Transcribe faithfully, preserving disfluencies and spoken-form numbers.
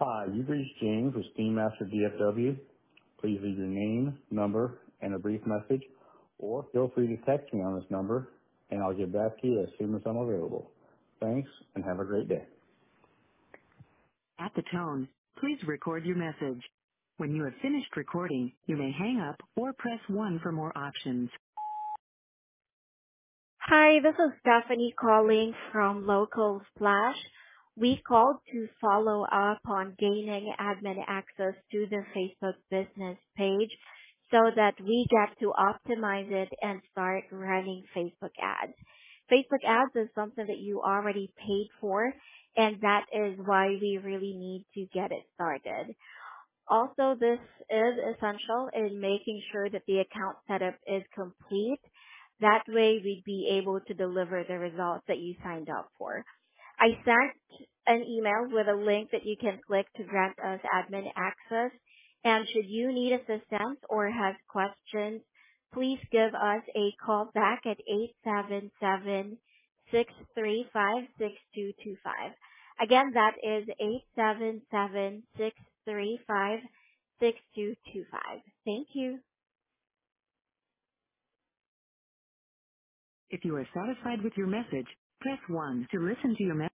Hi, you've reached James with Steam Master D F W. Please leave your name, number, and a brief message, or feel free to text me on this number, and I'll get back to you as soon as I'm available. Thanks, and have a great day. At the tone, please record your message. When you have finished recording, you may hang up or press one for more options. Hi, this is Stephanie calling from Local Splash. We called to follow up on gaining admin access to the Facebook business page so that we get to optimize it and start running Facebook ads. Facebook ads is something that you already paid for, and that is why we really need to get it started. Also, this is essential in making sure that the account setup is complete. That way we'd be able to deliver the results that you signed up for. I sent an email with a link that you can click to grant us admin access. And should you need assistance or have questions, please give us a call back at eight seven seven, six three five, six two two five. Again, that is eight seven seven, six three five, six two two five. Thank you. If you are satisfied with your message, press one to listen to your message.